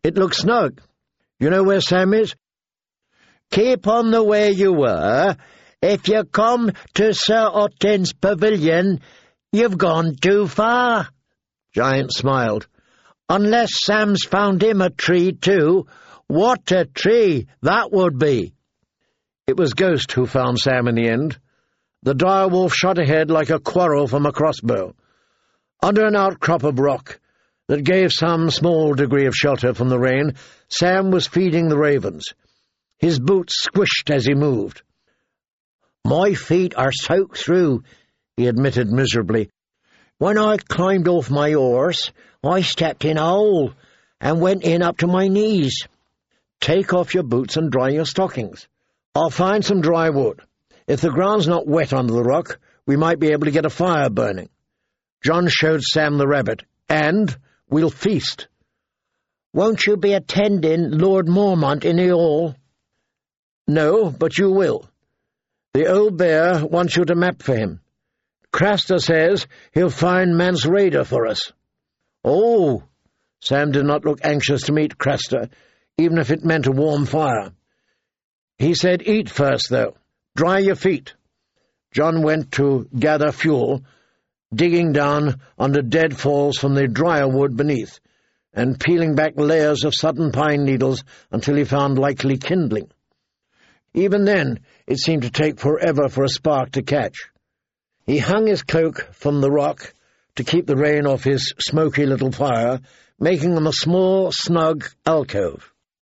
It looks snug. You know where Sam is? Keep on the way you were. If you come to Sir Ottin's pavilion, you've gone too far. Giant smiled. Unless Sam's found him a tree too. What a tree that would be! It was Ghost who found Sam in the end. The direwolf shot ahead like a quarrel from a crossbow. Under an outcrop of rock that gave some small degree of shelter from the rain, Sam was feeding the ravens. His boots squished as he moved. "My feet are soaked through," he admitted miserably. "When I climbed off my horse, I stepped in a hole and went in up to my knees." "Take off your boots and dry your stockings. I'll find some dry wood. If the ground's not wet under the rock, we might be able to get a fire burning." John showed Sam the rabbit, "and we'll feast." "Won't you be attending Lord Mormont in the hall?" "No, but you will. The old bear wants you to map for him. Craster says he'll find Mance Rayder for us." "Oh!" Sam did not look anxious to meet Craster, even if it meant a warm fire. He said, "Eat first, though. Dry your feet." John went to gather fuel, digging down under dead falls from the drier wood beneath, and peeling back layers of sudden pine needles until he found likely kindling. Even then, it seemed to take forever for a spark to catch. He hung his cloak from the rock to keep the rain off his smoky little fire, making them a small, snug alcove.